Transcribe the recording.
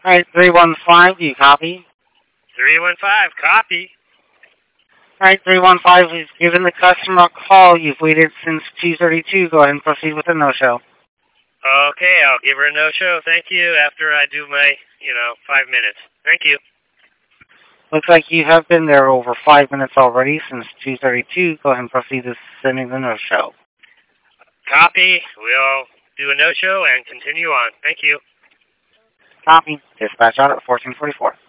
Alright, 315, do you copy? 315, copy. Alright, 315, we've given the customer a call. You've waited since 2:32. Go ahead and proceed with the no-show. Okay, I'll give her a no-show. Thank you after I do my, 5 minutes. Thank you. Looks like you have been there over 5 minutes already since 2:32. Go ahead and proceed with sending the no-show. Copy. We'll do a no-show and continue on. Thank you. Copy. Dispatch out at 1444.